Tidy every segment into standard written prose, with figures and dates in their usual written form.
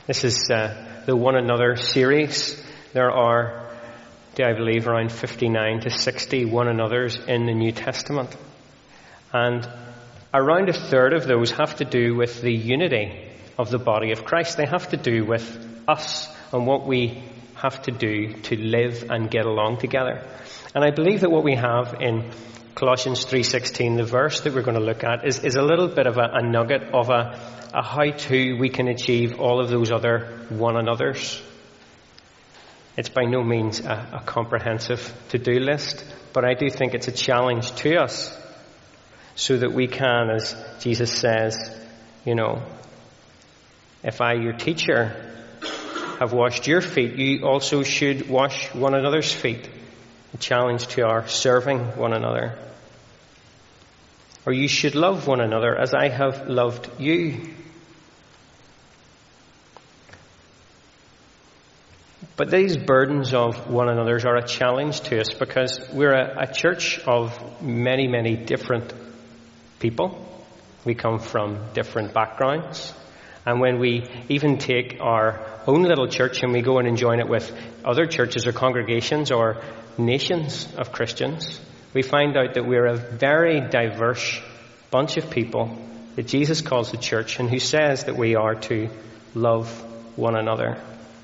This is the One Another series. There are, I believe, around 59 to 60 one another's in the New Testament. And around a third of those have to do with the unity of the body of Christ. They have to do with us and what we have to do to live and get along together. And I believe that what we have in Colossians 3:16, the verse that we're going to look at, is a little bit of a nugget of a how-to we can achieve all of those other one another's. It's by no means a comprehensive to-do list, but I do think it's a challenge to us so that we can, as Jesus says, if I, your teacher, have washed your feet, you also should wash one another's feet. A challenge to our serving one another. Or you should love one another as I have loved you. But these burdens of one another's are a challenge to us because we're a church of many, many different people. We come from different backgrounds. And when we even take our own little church and we go and join it with other churches or congregations or nations of Christians, we find out that we're a very diverse bunch of people that Jesus calls the church and who says that we are to love one another.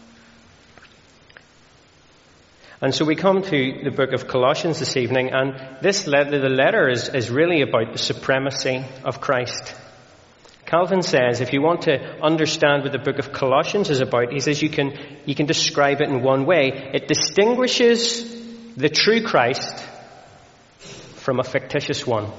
And so we come to the book of Colossians this evening, and the letter is really about the supremacy of Christ. Calvin says, if you want to understand what the book of Colossians is about, he says you can describe it in one way. It distinguishes the true Christ from a fictitious one.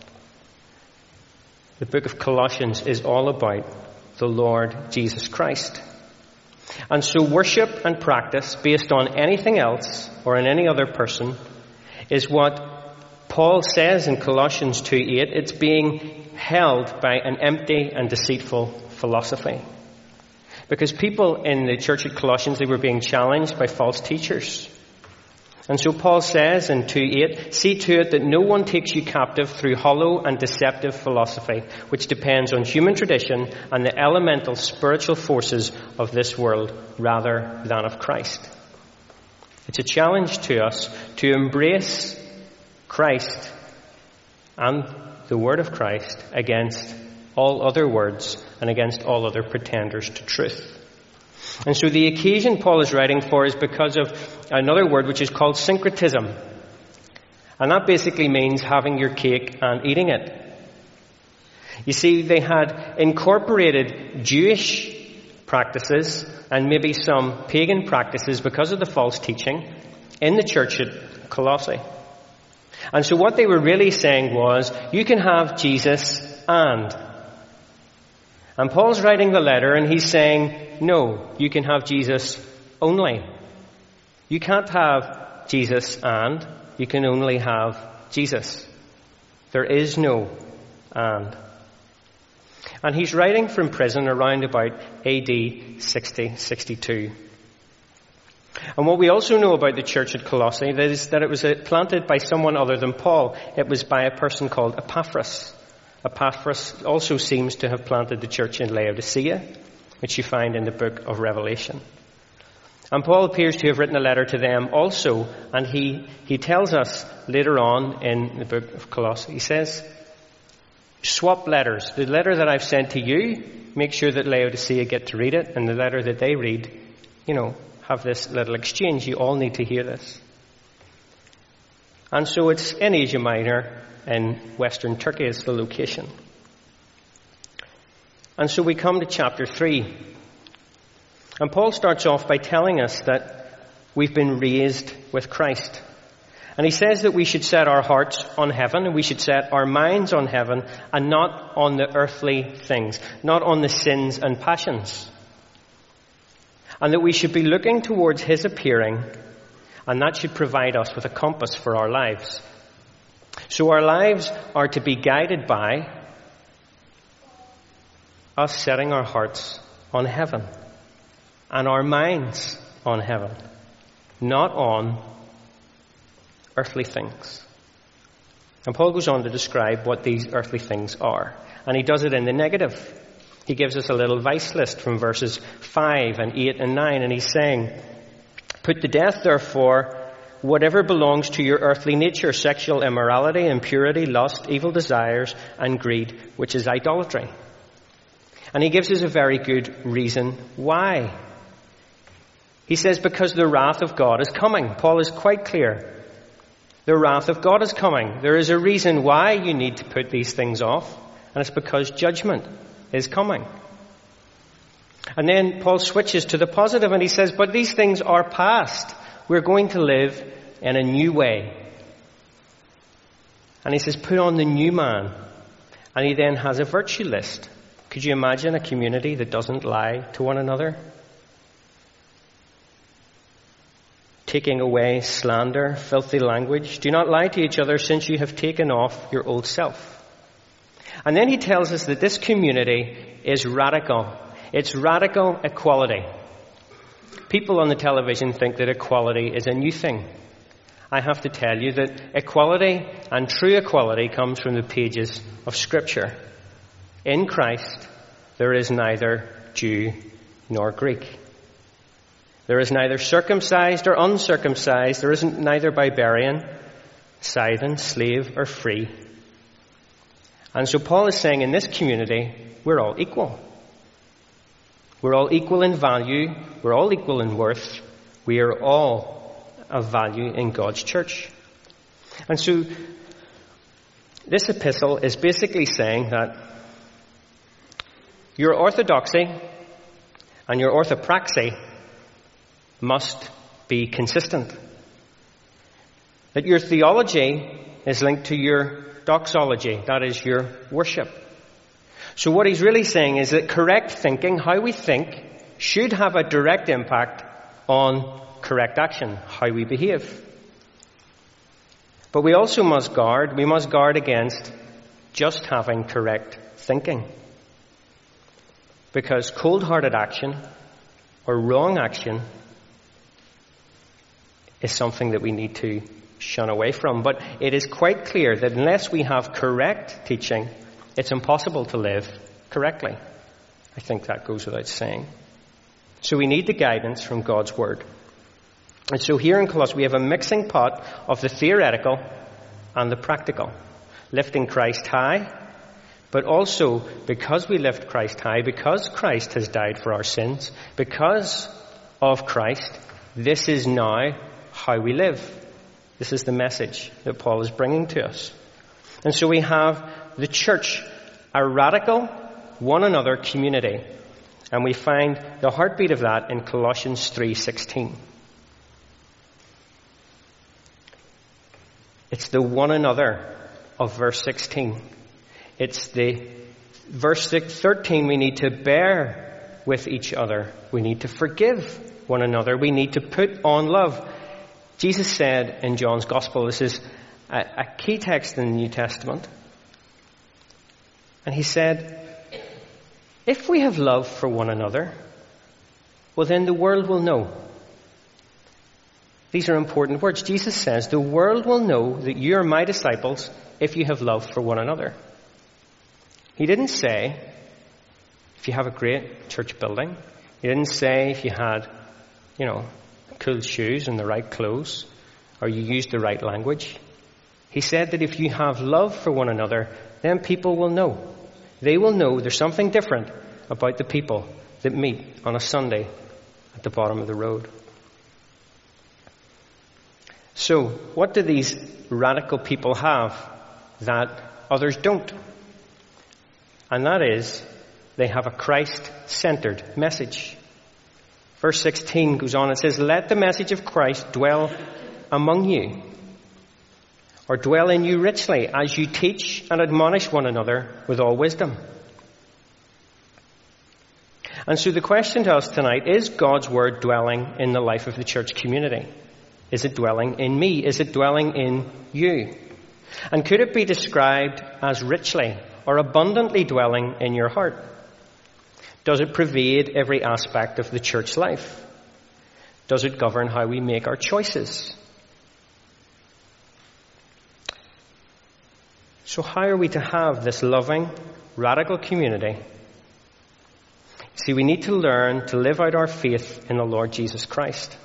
The book of Colossians is all about the Lord Jesus Christ. And so worship and practice based on anything else or on any other person is what Paul says in Colossians 2:8. It's being held by an empty and deceitful philosophy. Because people in the church at Colossians, they were being challenged by false teachers. And so Paul says in 2:8, see to it that no one takes you captive through hollow and deceptive philosophy, which depends on human tradition and the elemental spiritual forces of this world rather than of Christ. It's a challenge to us to embrace Christ and the word of Christ against all other words and against all other pretenders to truth. And so the occasion Paul is writing for is because of another word which is called syncretism. And that basically means having your cake and eating it. You see, they had incorporated Jewish practices and maybe some pagan practices because of the false teaching in the church at Colossae. And so what they were really saying was, you can have Jesus and Paul's writing the letter and he's saying, no, you can have Jesus only. You can't have Jesus and, you can only have Jesus. There is no and. And he's writing from prison around about AD 60-62. And what we also know about the church at Colossae is that it was planted by someone other than Paul. It was by a person called Epaphras. Epaphras also seems to have planted the church in Laodicea, which you find in the book of Revelation. And Paul appears to have written a letter to them also, and he tells us later on in the book of Colossae, he says, swap letters. The letter that I've sent to you, make sure that Laodicea get to read it, and the letter that they read, have this little exchange. You all need to hear this. And so it's in Asia Minor, in Western Turkey is the location. And so we come to chapter 3. And Paul starts off by telling us that we've been raised with Christ. And he says that we should set our hearts on heaven and we should set our minds on heaven and not on the earthly things, not on the sins and passions. And that we should be looking towards his appearing, and that should provide us with a compass for our lives. So our lives are to be guided by us setting our hearts on heaven and our minds on heaven, not on earthly things. And Paul goes on to describe what these earthly things are. And he does it in the negative. He gives us a little vice list from verses 5 and 8 and 9, and he's saying, "Put to death, therefore, whatever belongs to your earthly nature, sexual immorality, impurity, lust, evil desires, and greed, which is idolatry." And he gives us a very good reason why. He says, because the wrath of God is coming. Paul is quite clear. The wrath of God is coming. There is a reason why you need to put these things off, and it's because judgment is coming. And then Paul switches to the positive and he says, but these things are past. We're going to live in a new way. And he says, put on the new man. And he then has a virtue list. Could you imagine a community that doesn't lie to one another? Taking away slander, filthy language. Do not lie to each other, since you have taken off your old self. And then he tells us that this community is radical. It's radical equality. People on the television think that equality is a new thing. I have to tell you that equality and true equality comes from the pages of Scripture. In Christ, there is neither Jew nor Greek. There is neither circumcised or uncircumcised. There isn't neither barbarian, Scythian, slave, or free. And so Paul is saying in this community, we're all equal. We're all equal in value. We're all equal in worth. We are all of value in God's church. And so this epistle is basically saying that your orthodoxy and your orthopraxy must be consistent. That your theology is linked to your doxology, that is your worship. So what he's really saying is that correct thinking, how we think, should have a direct impact on correct action, how we behave. But we also must guard against just having correct thinking. Because cold-hearted action or wrong action is something that we need to shun away from. But it is quite clear that unless we have correct teaching, it's impossible to live correctly. I think that goes without saying. So we need the guidance from God's Word. And so here in Colossae we have a mixing pot of the theoretical and the practical. Lifting Christ high, but also because we lift Christ high, because Christ has died for our sins, because of Christ, this is now how we live. This is the message that Paul is bringing to us. And so we have the church, a radical, one another community. And we find the heartbeat of that in Colossians 3:16. It's the one another of verse 16. It's the verse 13, we need to bear with each other. We need to forgive one another. We need to put on love. Jesus said in John's Gospel, this is a key text in the New Testament, and he said, if we have love for one another, well then the world will know. These are important words. Jesus says, the world will know that you are my disciples if you have love for one another. He didn't say, if you have a great church building. He didn't say if you had, cool shoes and the right clothes, or you used the right language. He said that if you have love for one another, then people will know. They will know there's something different about the people that meet on a Sunday at the bottom of the road. So, what do these radical people have that others don't? And that is, they have a Christ-centered message. Verse 16 goes on, it says, let the message of Christ dwell among you, or dwell in you richly, as you teach and admonish one another with all wisdom. And so the question to us tonight, is God's Word dwelling in the life of the church community? Is it dwelling in me? Is it dwelling in you? And could it be described as richly or abundantly dwelling in your heart? Does it pervade every aspect of the church life? Does it govern how we make our choices? So how are we to have this loving, radical community See, we need to learn to live out our faith in the Lord Jesus Christ.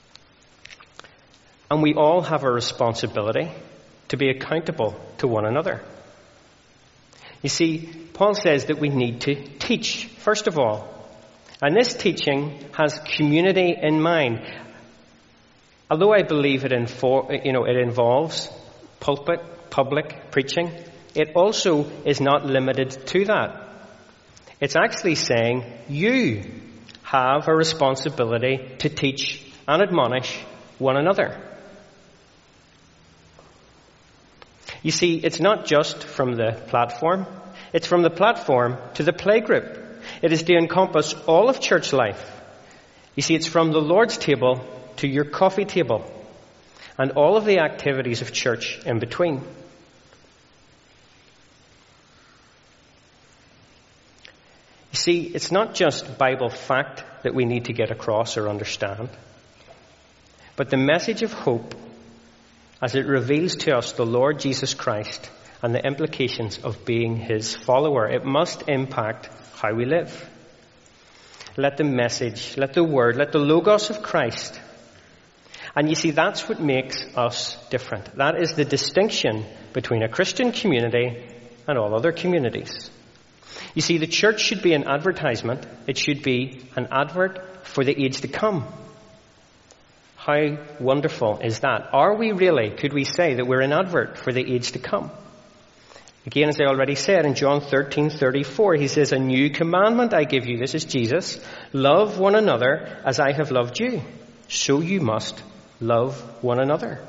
And we all have a responsibility to be accountable to one another. You see, Paul says that we need to teach, first of all. And this teaching has community in mind. Although I believe it involves pulpit, public preaching, it also is not limited to that. It's actually saying you have a responsibility to teach and admonish one another. You see, it's not just from the platform. It's from the platform to the playgroup. It is to encompass all of church life. You see, it's from the Lord's table to your coffee table and all of the activities of church in between. You see, it's not just Bible fact that we need to get across or understand, but the message of hope as it reveals to us the Lord Jesus Christ and the implications of being his follower. It must impact how we live. Let the message, let the word, let the logos of Christ. And you see, that's what makes us different. That is the distinction between a Christian community and all other communities. You see, the church should be an advertisement. It should be an advert for the age to come. How wonderful is that? Are we really, could we say that we're an advert for the age to come? Again, as I already said, in John 13:34, he says, "A new commandment I give you," this is Jesus, "love one another as I have loved you. So you must love one another."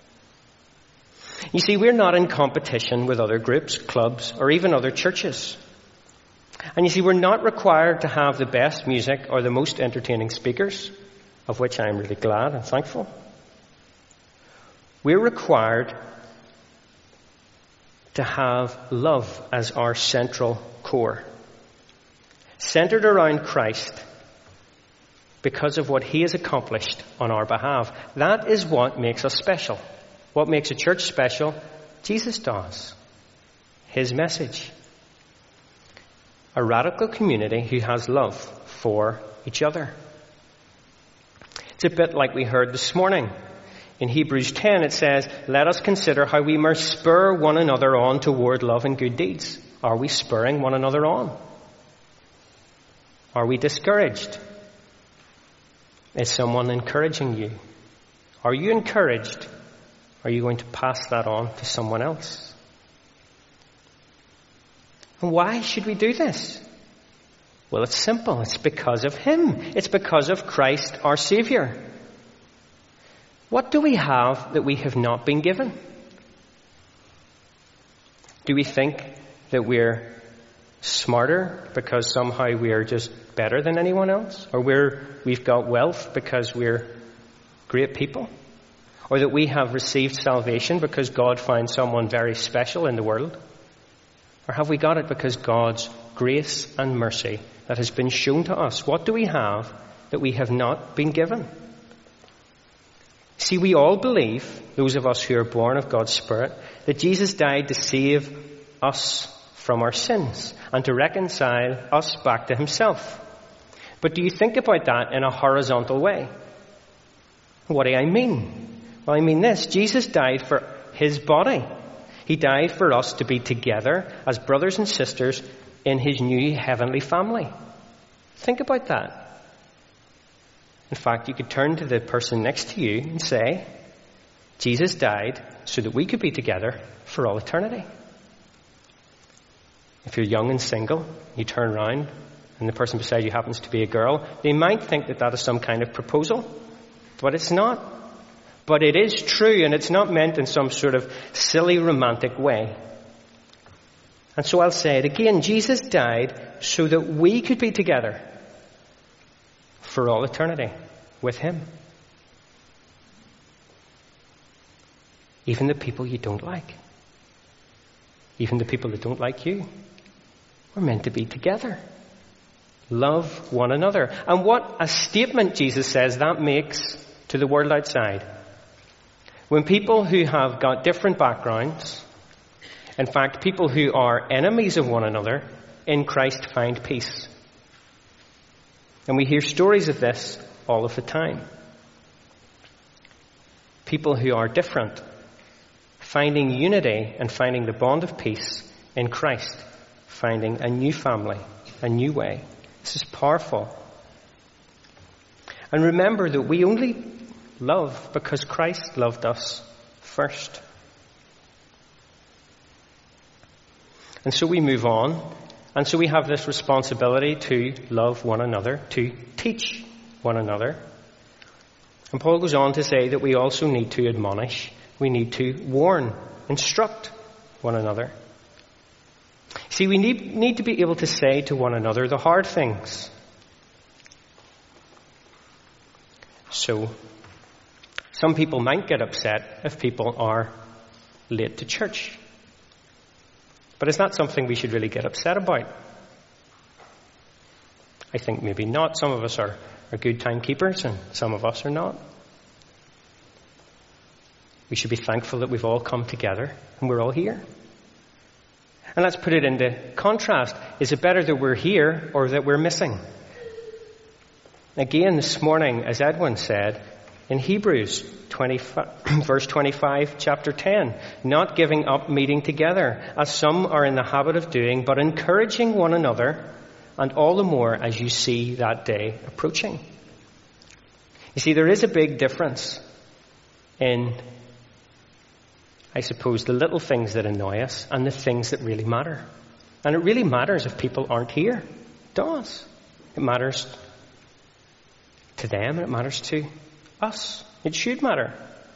You see, we're not in competition with other groups, clubs, or even other churches. And you see, we're not required to have the best music or the most entertaining speakers, of which I am really glad and thankful. We're required to have love as our central core, centered around Christ because of what he has accomplished on our behalf. That is what makes us special. What makes a church special? Jesus does. His message. A radical community who has love for each other. It's a bit like we heard this morning. In Hebrews 10 it says, "Let us consider how we may spur one another on toward love and good deeds." Are we spurring one another on? Are we discouraged? Is someone encouraging you? Are you encouraged? Are you going to pass that on to someone else? And why should we do this? Well, it's simple. It's because of him. It's because of Christ, our Savior. What do we have that we have not been given? Do we think that we're smarter because somehow we're just better than anyone else? Or we've got wealth because we're great people? Or that we have received salvation because God found someone very special in the world? Or have we got it because God's grace and mercy that has been shown to us? What do we have that we have not been given? See, we all believe, those of us who are born of God's Spirit, that Jesus died to save us from our sins and to reconcile us back to himself. But do you think about that in a horizontal way? What do I mean? Well, I mean this. Jesus died for his body. He died for us to be together as brothers and sisters in his new heavenly family. Think about that. In fact, you could turn to the person next to you and say, Jesus died so that we could be together for all eternity. If you're young and single, you turn around and the person beside you happens to be a girl, they might think that that is some kind of proposal, but it's not. But it is true, and it's not meant in some sort of silly romantic way. And so I'll say it again. Jesus died so that we could be together for all eternity with him. Even the people you don't like. Even the people that don't like you. We're meant to be together. Love one another. And what a statement, Jesus says, that makes to the world outside. When people who have got different backgrounds, in fact, people who are enemies of one another, in Christ find peace. And we hear stories of this all of the time. People who are different, finding unity and finding the bond of peace in Christ, finding a new family, a new way. This is powerful. And remember that we only love because Christ loved us first. And so we move on. And so we have this responsibility to love one another, to teach one another. And Paul goes on to say that we also need to admonish. We need to warn, instruct one another. See, we need to be able to say to one another the hard things. So, some people might get upset if people are late to church. But is that something we should really get upset about? I think maybe not. Some of us are good timekeepers and some of us are not. We should be thankful that we've all come together and we're all here. And let's put it into contrast. Is it better that we're here or that we're missing? Again, this morning, as Edwin said, in Hebrews verse 25, chapter 10, not giving up meeting together, as some are in the habit of doing, but encouraging one another, and all the more as you see that day approaching. You see, there is a big difference in, I suppose, the little things that annoy us and the things that really matter. And it really matters if people aren't here. It does. It matters to them and it matters to us. It should matter.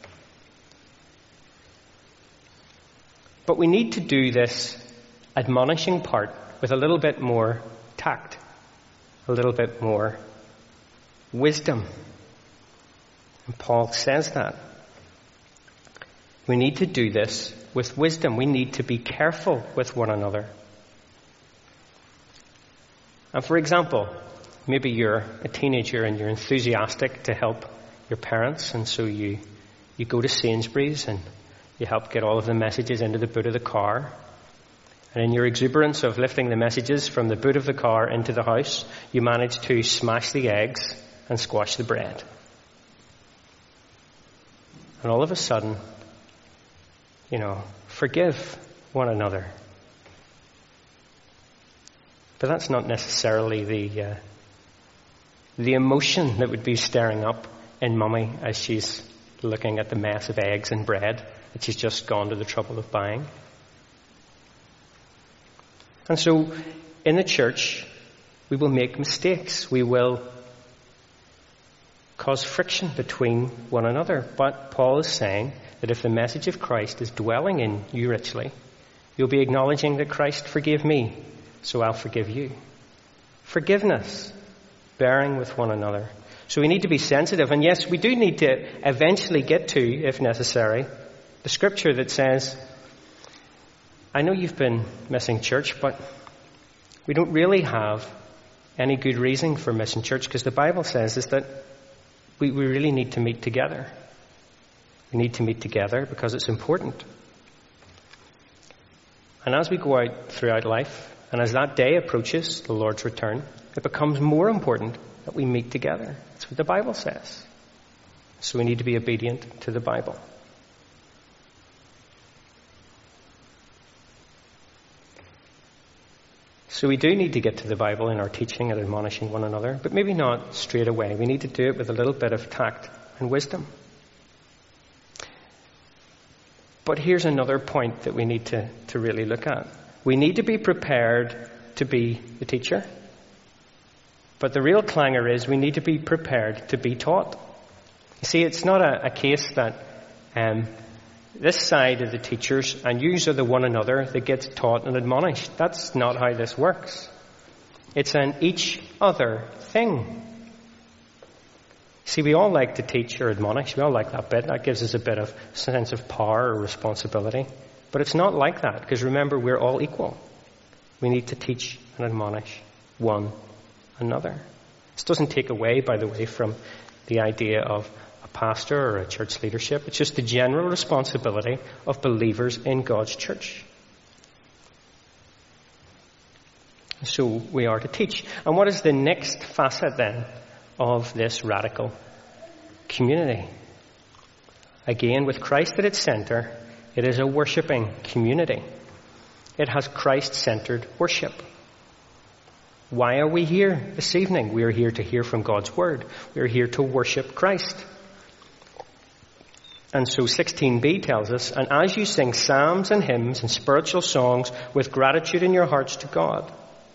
But we need to do this admonishing part with a little bit more tact, a little bit more wisdom. And Paul says that. We need to do this with wisdom. We need to be careful with one another. And for example, maybe you're a teenager and you're enthusiastic to help your parents, and so you go to Sainsbury's and you help get all of the messages into the boot of the car. And in your exuberance of lifting the messages from the boot of the car into the house, you manage to smash the eggs and squash the bread. And all of a sudden, forgive one another. But that's not necessarily the emotion that would be stirring up in Mummy as she's looking at the mess of eggs and bread that she's just gone to the trouble of buying. And so, in the church, we will make mistakes. We will cause friction between one another. But Paul is saying that if the message of Christ is dwelling in you richly, you'll be acknowledging that Christ forgave me, so I'll forgive you. Forgiveness, bearing with one another. So we need to be sensitive. And yes, we do need to eventually get to, if necessary, the scripture that says, I know you've been missing church, but we don't really have any good reason for missing church, because the Bible says is that we really need to meet together. We need to meet together because it's important. And as we go out throughout life, and as that day approaches, the Lord's return, it becomes more important that we meet together. That's what the Bible says. So we need to be obedient to the Bible. So we do need to get to the Bible in our teaching and admonishing one another, but maybe not straight away. We need to do it with a little bit of tact and wisdom. But here's another point that we need to really look at. We need to be prepared to be the teacher. But the real clangor is we need to be prepared to be taught. You see, it's not a case that this side of the teachers and yous are the one another that gets taught and admonished. That's not how this works. It's an each other thing. See, we all like to teach or admonish. We all like that bit. That gives us a bit of sense of power or responsibility. But it's not like that, because remember, we're all equal. We need to teach and admonish one another. This doesn't take away, by the way, from the idea of a pastor or a church leadership. It's just the general responsibility of believers in God's church. So we are to teach. And what is the next facet then of this radical community? Again, with Christ at its center, it is a worshipping community. It has Christ-centered worship. Why are we here this evening? We are here to hear from God's Word. We are here to worship Christ. And so 16b tells us, and as you sing psalms and hymns and spiritual songs with gratitude in your hearts to God.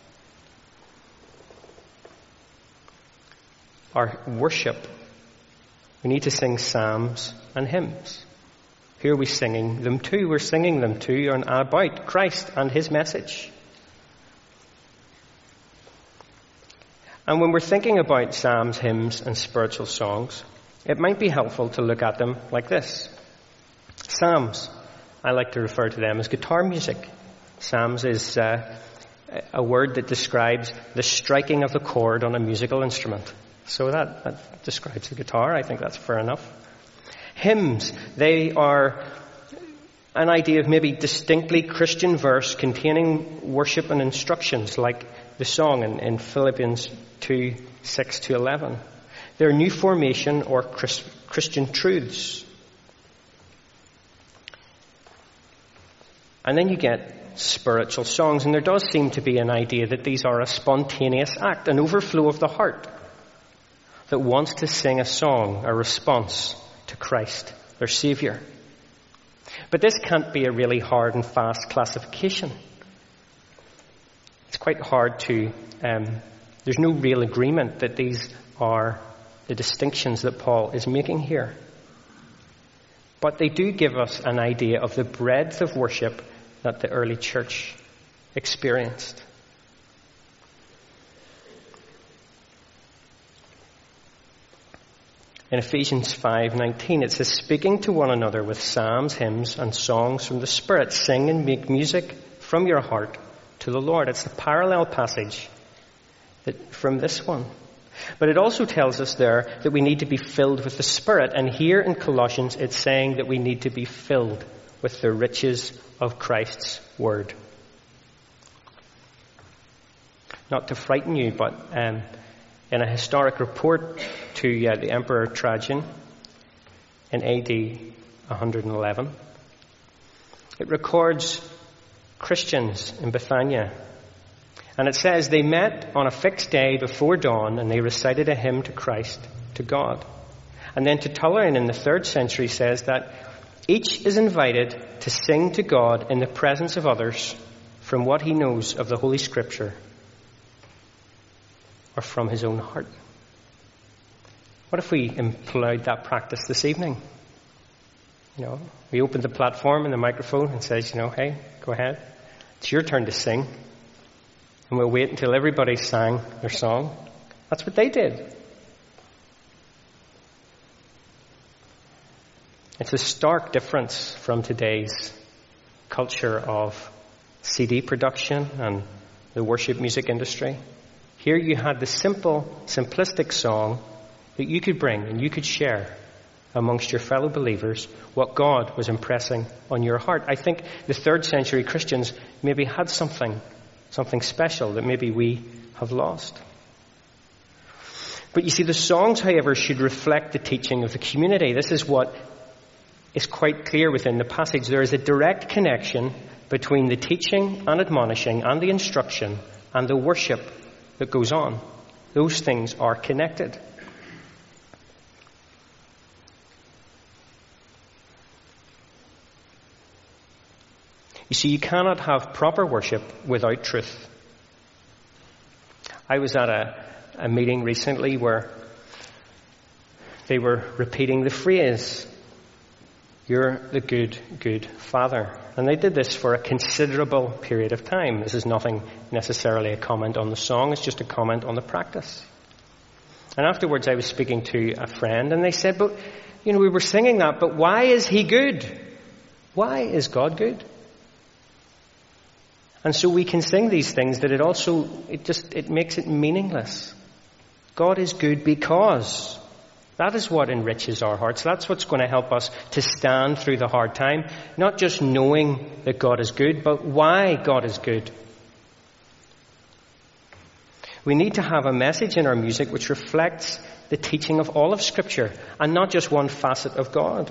Our worship, we need to sing psalms and hymns. Who are we singing them to? We're singing them to and about Christ and his message. And when we're thinking about psalms, hymns, and spiritual songs, it might be helpful to look at them like this. Psalms, I like to refer to them as guitar music. Psalms is a word that describes the striking of the chord on a musical instrument. So that describes the guitar. I think that's fair enough. Hymns, they are an idea of maybe distinctly Christian verse containing worship and instructions, like the song in Philippians 2:6-11. They're new formation or Christian truths. And then you get spiritual songs, and there does seem to be an idea that these are a spontaneous act, an overflow of the heart that wants to sing a song, a response to Christ, their Savior. But this can't be a really hard and fast classification. It's quite hard to, there's no real agreement that these are the distinctions that Paul is making here. But they do give us an idea of the breadth of worship that the early church experienced. In Ephesians 5:19, it says, speaking to one another with psalms, hymns, and songs from the Spirit, sing and make music from your heart to the Lord. It's the parallel passage from this one. But it also tells us there that we need to be filled with the Spirit. And here in Colossians, it's saying that we need to be filled with the riches of Christ's Word. Not to frighten you, but in a historic report to the Emperor Trajan in AD 111, it records Christians in Bithynia. And it says, they met on a fixed day before dawn, and they recited a hymn to Christ, to God. And then Tertullian in the 3rd century says that each is invited to sing to God in the presence of others from what he knows of the Holy Scripture or from his own heart. What if we employed that practice this evening? We opened the platform and the microphone and says, hey, go ahead. It's your turn to sing. And we'll wait until everybody sang their song. That's what they did. It's a stark difference from today's culture of CD production and the worship music industry. Here you had the simple, simplistic song that you could bring and you could share amongst your fellow believers what God was impressing on your heart. I think the 3rd century Christians maybe had something special that maybe we have lost. But you see, the songs, however, should reflect the teaching of the community. This is what is quite clear within the passage. There is a direct connection between the teaching and admonishing and the instruction and the worship that goes on. Those things are connected. You see, you cannot have proper worship without truth. I was at a meeting recently where they were repeating the phrase, "You're the good, good Father." And they did this for a considerable period of time. This is nothing necessarily a comment on the song, it's just a comment on the practice. And afterwards I was speaking to a friend and they said, but, we were singing that, but why is he good? Why is God good? And so we can sing these things that it makes it meaningless. God is good because. That is what enriches our hearts. That's what's going to help us to stand through the hard time. Not just knowing that God is good, but why God is good. We need to have a message in our music which reflects the teaching of all of Scripture and not just one facet of God.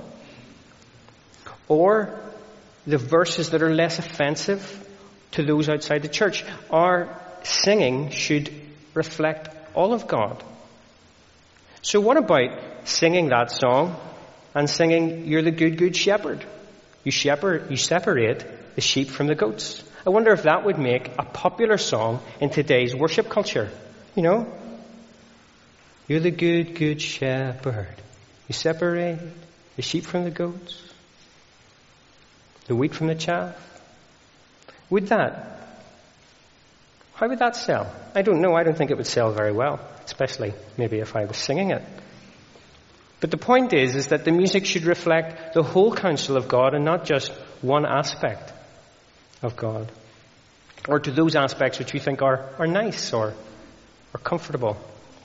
Or the verses that are less offensive to those outside the church. Our singing should reflect all of God. So what about singing that song and singing, "You're the good, good shepherd"? You separate the sheep from the goats. I wonder if that would make a popular song in today's worship culture. You know? You're the good, good shepherd. You separate the sheep from the goats. The wheat from the chaff. How would that sell? I don't know. I don't think it would sell very well, especially maybe if I was singing it. But the point is that the music should reflect the whole counsel of God and not just one aspect of God, or to those aspects which we think are nice or comfortable.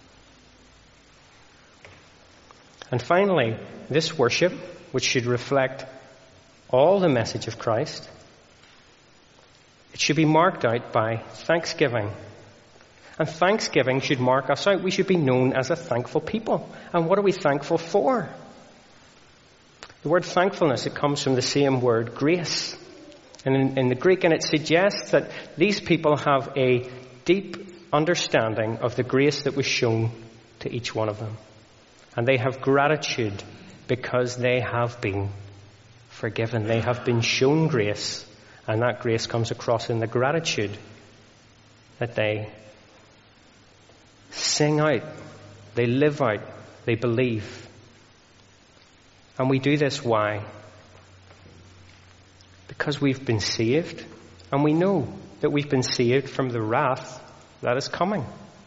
And finally, this worship, which should reflect all the message of Christ, it should be marked out by thanksgiving. And thanksgiving should mark us out. We should be known as a thankful people. And what are we thankful for? The word thankfulness, it comes from the same word, grace. And in the Greek, and it suggests that these people have a deep understanding of the grace that was shown to each one of them. And they have gratitude because they have been forgiven. They have been shown grace. And that grace comes across in the gratitude that they sing out, they live out, they believe. And we do this why? Because we've been saved, and we know that we've been saved from the wrath that is coming.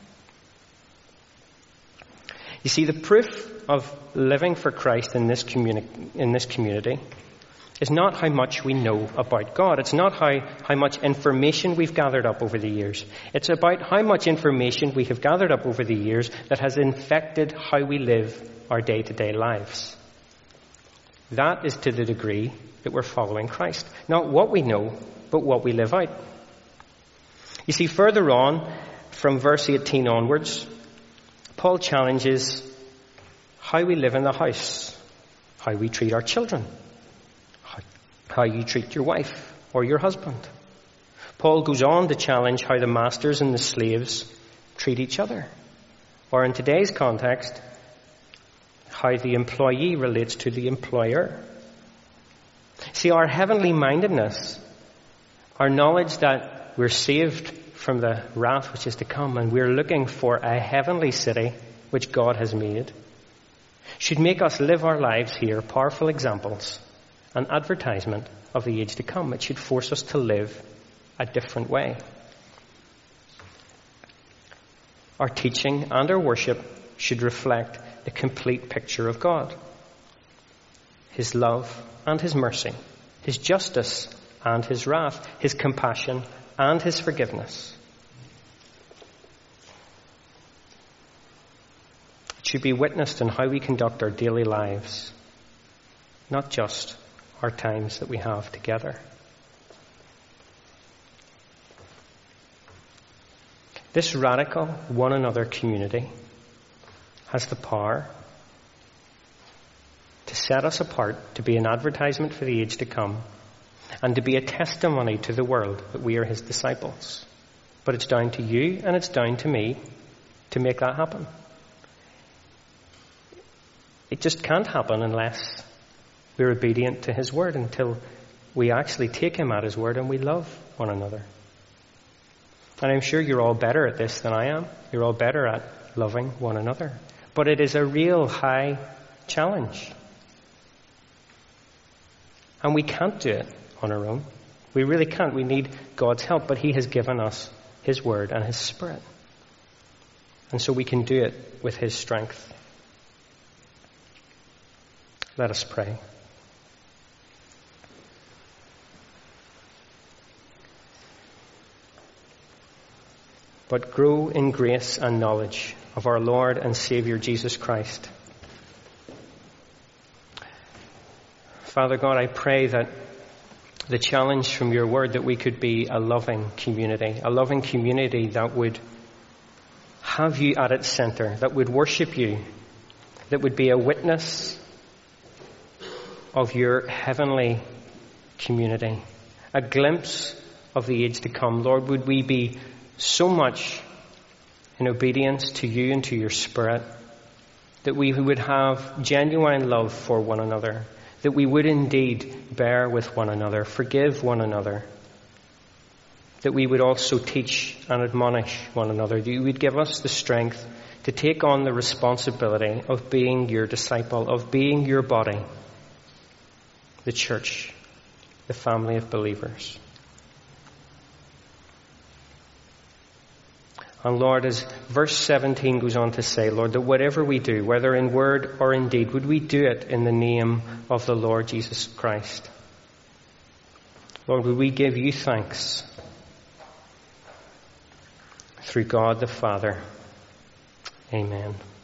You see, the proof of living for Christ in this community is not how much we know about God. It's not how much information we've gathered up over the years. It's about how much information we have gathered up over the years that has infected how we live our day-to-day lives. That is to the degree that we're following Christ. Not what we know, but what we live out. You see, further on, from verse 18 onwards, Paul challenges how we live in the house, how we treat our children, how you treat your wife or your husband. Paul goes on to challenge how the masters and the slaves treat each other. Or in today's context, how the employee relates to the employer. See, our heavenly mindedness, our knowledge that we're saved from the wrath which is to come and we're looking for a heavenly city which God has made, should make us live our lives here powerful examples, an advertisement of the age to come. It should force us to live a different way. Our teaching and our worship should reflect the complete picture of God. His love and His mercy, His justice and His wrath, His compassion and His forgiveness. It should be witnessed in how we conduct our daily lives, not just our times that we have together. This radical one another community has the power to set us apart, to be an advertisement for the age to come, and to be a testimony to the world that we are His disciples. But it's down to you and it's down to me to make that happen. It just can't happen unless we're obedient to His word, until we actually take Him at His word and we love one another. And I'm sure you're all better at this than I am. You're all better at loving one another. But it is a real high challenge. And we can't do it on our own. We really can't. We need God's help, but He has given us His word and His Spirit. And so we can do it with His strength. Let us pray. But grow in grace and knowledge of our Lord and Savior Jesus Christ. Father God, I pray that the challenge from your word that we could be a loving community that would have you at its center, that would worship you, that would be a witness of your heavenly community, a glimpse of the age to come. Lord, would we be so much in obedience to you and to your Spirit, that we would have genuine love for one another, that we would indeed bear with one another, forgive one another, that we would also teach and admonish one another, that you would give us the strength to take on the responsibility of being your disciple, of being your body, the church, the family of believers. And Lord, as verse 17 goes on to say, Lord, that whatever we do, whether in word or in deed, would we do it in the name of the Lord Jesus Christ? Lord, would we give you thanks through God the Father. Amen.